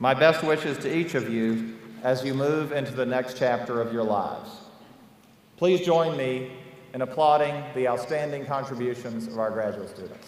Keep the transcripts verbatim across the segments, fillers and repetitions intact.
My best wishes to each of you as you move into the next chapter of your lives. Please join me in applauding the outstanding contributions of our graduate students.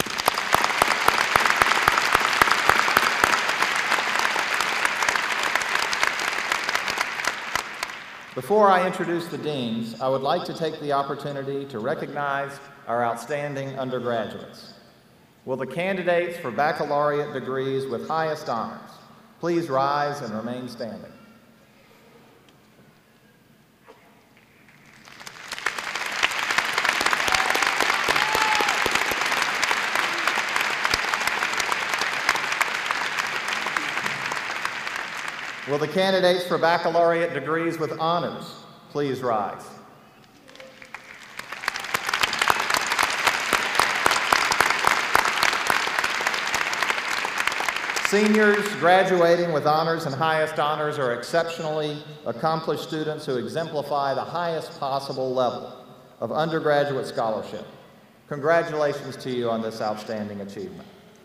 Before I introduce the deans, I would like to take the opportunity to recognize our outstanding undergraduates. Will the candidates for baccalaureate degrees with highest honors please rise and remain standing? Will the candidates for baccalaureate degrees with honors please rise? Seniors graduating with honors and highest honors are exceptionally accomplished students who exemplify the highest possible level of undergraduate scholarship. Congratulations to you on this outstanding achievement.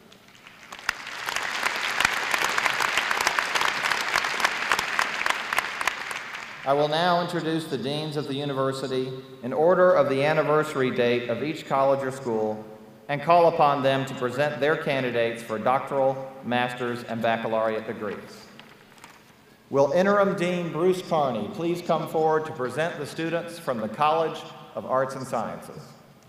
I will now introduce the deans of the university in order of the anniversary date of each college or school and call upon them to present their candidates for doctoral, master's, and baccalaureate degrees. Will Interim Dean Bruce Carney please come forward to present the students from the College of Arts and Sciences?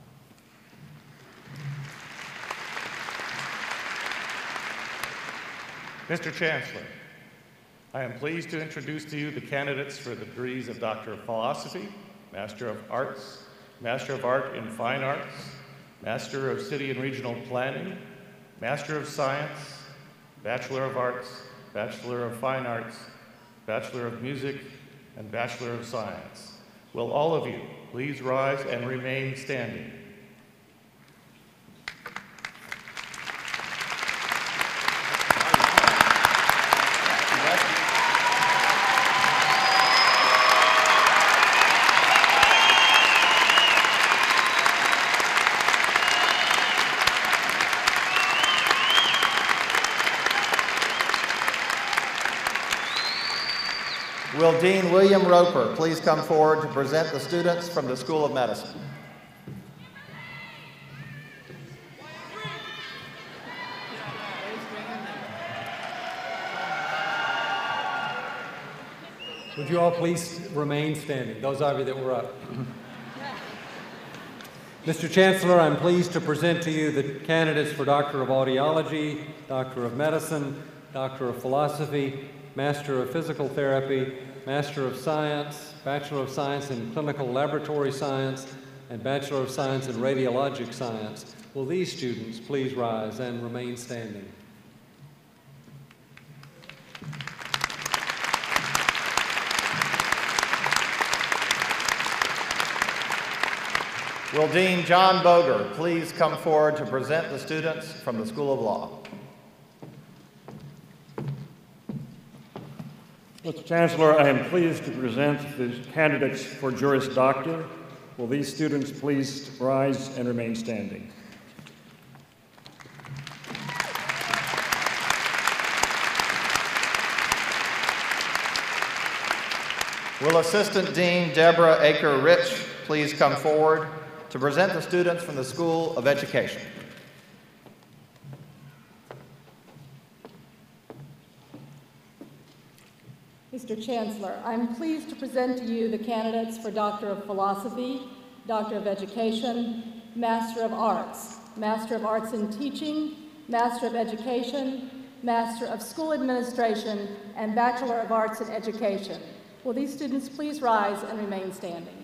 Mister Chancellor, I am pleased to introduce to you the candidates for the degrees of Doctor of Philosophy, Master of Arts, Master of Art in Fine Arts, Master of City and Regional Planning, Master of Science, Bachelor of Arts, Bachelor of Fine Arts, Bachelor of Music, and Bachelor of Science. Will all of you please rise and remain standing? Will Dean William Roper please come forward to present the students from the School of Medicine? Would you all please remain standing, those of you that were up? Mister Chancellor, I'm pleased to present to you the candidates for Doctor of Audiology, Doctor of Medicine, Doctor of Philosophy, Master of Physical Therapy, Master of Science, Bachelor of Science in Clinical Laboratory Science, and Bachelor of Science in Radiologic Science. Will these students please rise and remain standing? Will Dean John Boger please come forward to present the students from the School of Law? Mister Chancellor, I am pleased to present the candidates for Juris Doctor. Will these students please rise and remain standing? Will Assistant Dean Deborah Aker-Rich please come forward to present the students from the School of Education? Mister Chancellor, I'm pleased to present to you the candidates for Doctor of Philosophy, Doctor of Education, Master of Arts, Master of Arts in Teaching, Master of Education, Master of School Administration, and Bachelor of Arts in Education. Will these students please rise and remain standing?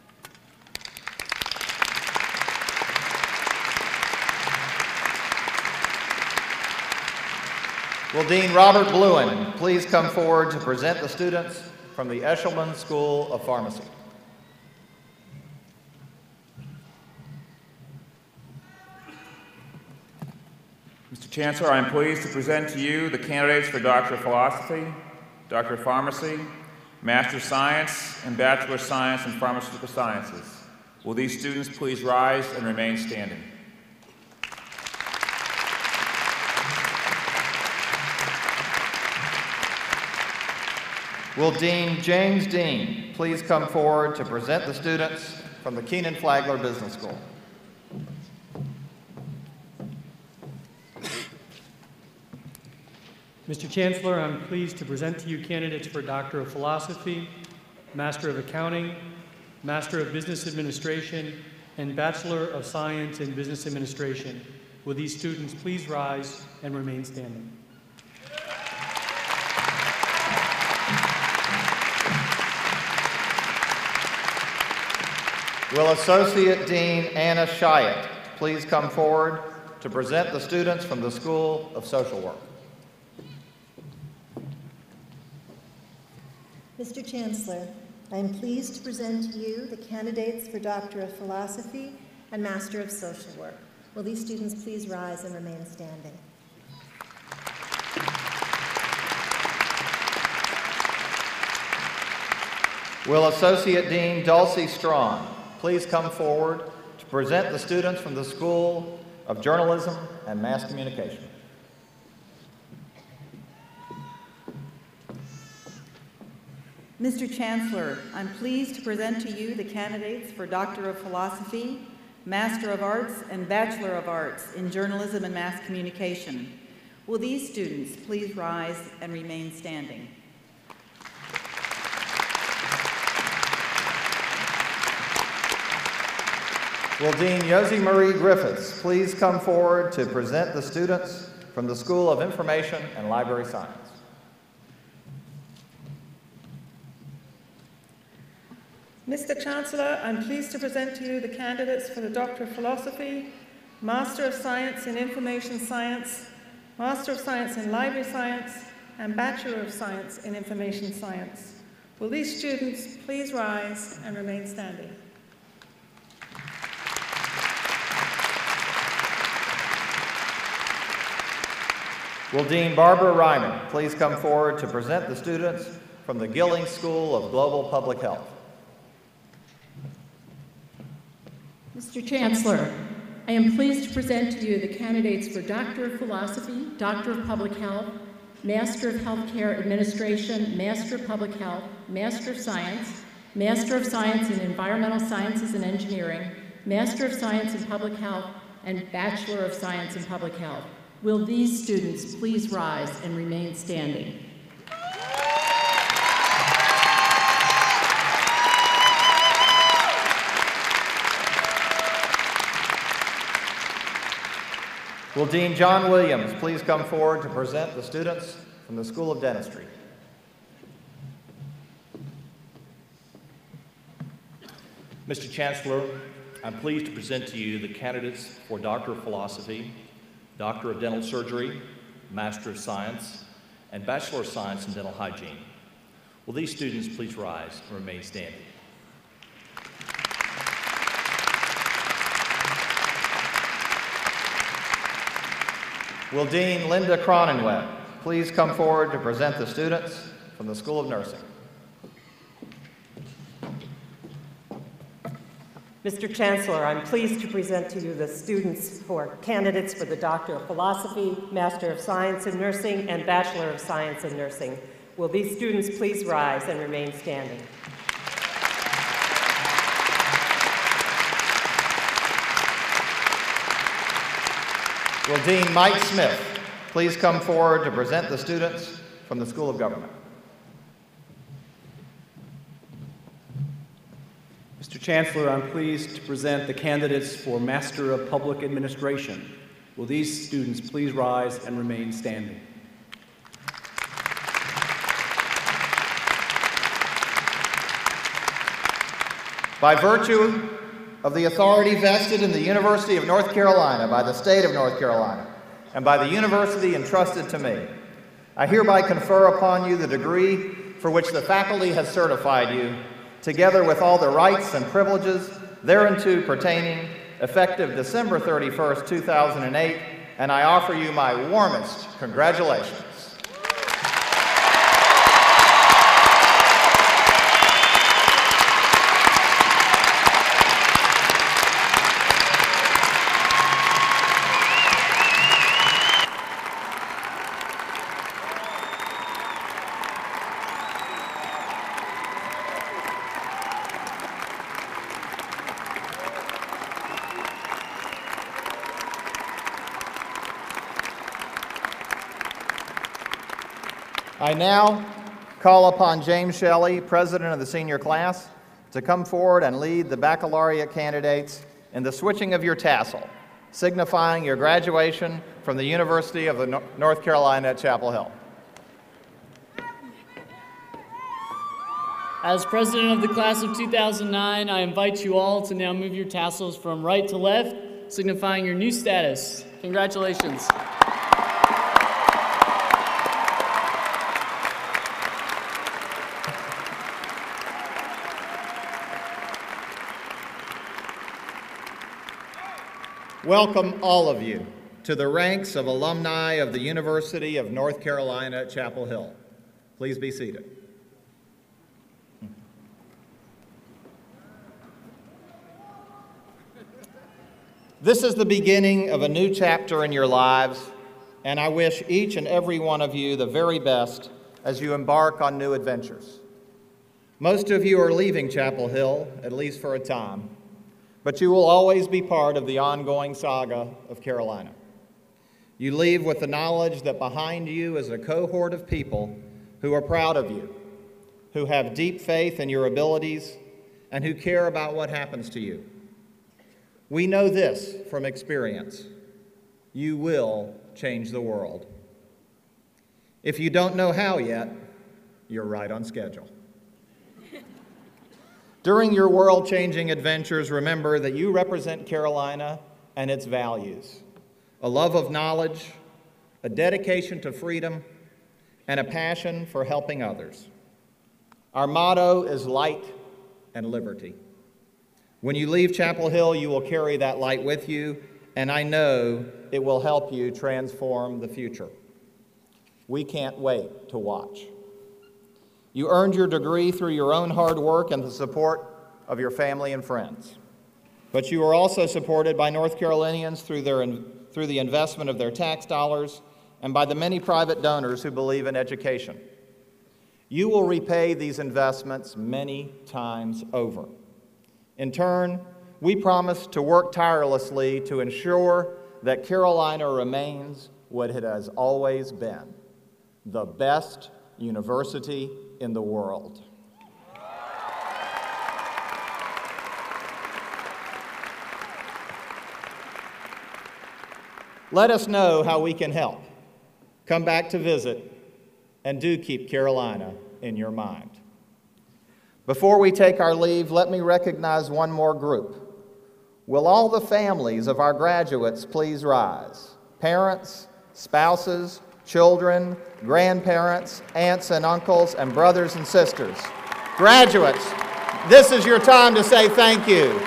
Will Dean Robert Bluen please come forward to present the students from the Eshelman School of Pharmacy? Mister Chancellor, I am pleased to present to you the candidates for Doctor of Philosophy, Doctor of Pharmacy, Master of Science, and Bachelor of Science in Pharmaceutical Sciences. Will these students please rise and remain standing? Will Dean James Dean please come forward to present the students from the Keenan Flagler Business School? Mister Chancellor, I'm pleased to present to you candidates for Doctor of Philosophy, Master of Accounting, Master of Business Administration, and Bachelor of Science in Business Administration. Will these students please rise and remain standing? Will Associate Dean Anna Chiat please come forward to present the students from the School of Social Work? Mister Chancellor, I am pleased to present to you the candidates for Doctor of Philosophy and Master of Social Work. Will these students please rise and remain standing? Will Associate Dean Dulcie Strawn please come forward to present the students from the School of Journalism and Mass Communication? Mister Chancellor, I'm pleased to present to you the candidates for Doctor of Philosophy, Master of Arts, and Bachelor of Arts in Journalism and Mass Communication. Will these students please rise and remain standing? Will Dean Yosie Marie Griffiths please come forward to present the students from the School of Information and Library Science? Mister Chancellor, I'm pleased to present to you the candidates for the Doctor of Philosophy, Master of Science in Information Science, Master of Science in Library Science, and Bachelor of Science in Information Science. Will these students please rise and remain standing? Will Dean Barbara Ryman please come forward to present the students from the Gilling School of Global Public Health? Mister Chancellor, I am pleased to present to you the candidates for Doctor of Philosophy, Doctor of Public Health, Master of Healthcare Administration, Master of Public Health, Master of Science, Master of Science in Environmental Sciences and Engineering, Master of Science in Public Health, and Bachelor of Science in Public Health. Will these students please rise and remain standing? Will Dean John Williams please come forward to present the students from the School of Dentistry? Mister Chancellor, I'm pleased to present to you the candidates for Doctor of Philosophy, Doctor of Dental Surgery, Master of Science, and Bachelor of Science in Dental Hygiene. Will these students please rise and remain standing? Will Dean Linda Cronenweb please come forward to present the students from the School of Nursing? Mister Chancellor, I'm pleased to present to you the students for candidates for the Doctor of Philosophy, Master of Science in Nursing, and Bachelor of Science in Nursing. Will these students please rise and remain standing? Will Dean Mike Smith please come forward to present the students from the School of Government? Mister Chancellor, I'm pleased to present the candidates for Master of Public Administration. Will these students please rise and remain standing? By virtue of the authority vested in the University of North Carolina by the State of North Carolina and by the university entrusted to me, I hereby confer upon you the degree for which the faculty has certified you, together with all the rights and privileges thereunto pertaining, effective December thirty-first, two thousand eight, and I offer you my warmest congratulations. I now call upon James Shelley, president of the senior class, to come forward and lead the baccalaureate candidates in the switching of your tassel, signifying your graduation from the University of the no- North Carolina at Chapel Hill. As president of the class of two thousand nine, I invite you all to now move your tassels from right to left, signifying your new status. Congratulations. Welcome, all of you, to the ranks of alumni of the University of North Carolina at Chapel Hill. Please be seated. This is the beginning of a new chapter in your lives, and I wish each and every one of you the very best as you embark on new adventures. Most of you are leaving Chapel Hill, at least for a time, but you will always be part of the ongoing saga of Carolina. You leave with the knowledge that behind you is a cohort of people who are proud of you, who have deep faith in your abilities, and who care about what happens to you. We know this from experience. You will change the world. If you don't know how yet, you're right on schedule. During your world-changing adventures, remember that you represent Carolina and its values: a love of knowledge, a dedication to freedom, and a passion for helping others. Our motto is light and liberty. When you leave Chapel Hill, you will carry that light with you, and I know it will help you transform the future. We can't wait to watch. You earned your degree through your own hard work and the support of your family and friends. But you are also supported by North Carolinians through, their, through the investment of their tax dollars and by the many private donors who believe in education. You will repay these investments many times over. In turn, we promise to work tirelessly to ensure that Carolina remains what it has always been: the best university in the world. Let us know how we can help. Come back to visit, and do keep Carolina in your mind. Before we take our leave, let me recognize one more group. Will all the families of our graduates please rise? Parents, spouses, children, grandparents, aunts and uncles, and brothers and sisters. Graduates, this is your time to say thank you.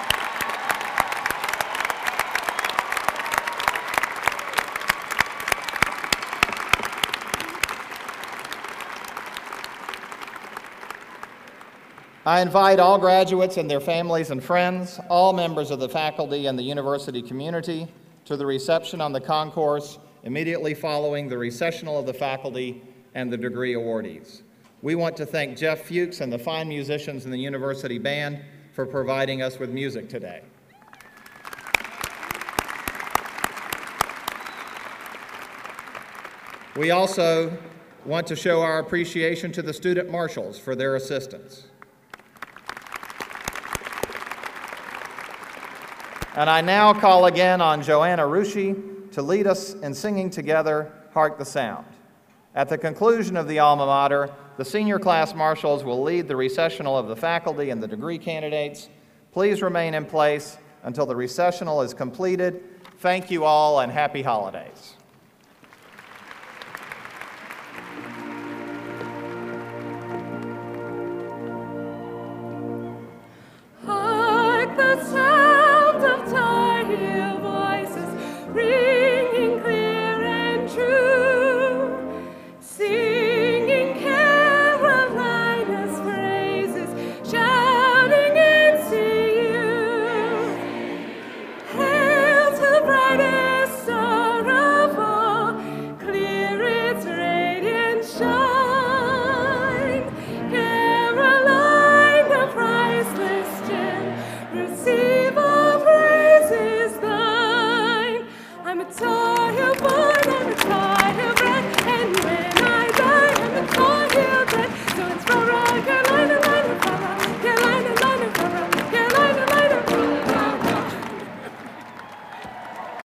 I invite all graduates and their families and friends, all members of the faculty and the university community, to the reception on the concourse immediately following the recessional of the faculty and the degree awardees. We want to thank Jeff Fuchs and the fine musicians in the university band for providing us with music today. We also want to show our appreciation to the student marshals for their assistance. And I now call again on Joanna Rushi to lead us in singing together, Hark the Sound. At the conclusion of the alma mater, the senior class marshals will lead the recessional of the faculty and the degree candidates. Please remain in place until the recessional is completed. Thank you all and happy holidays.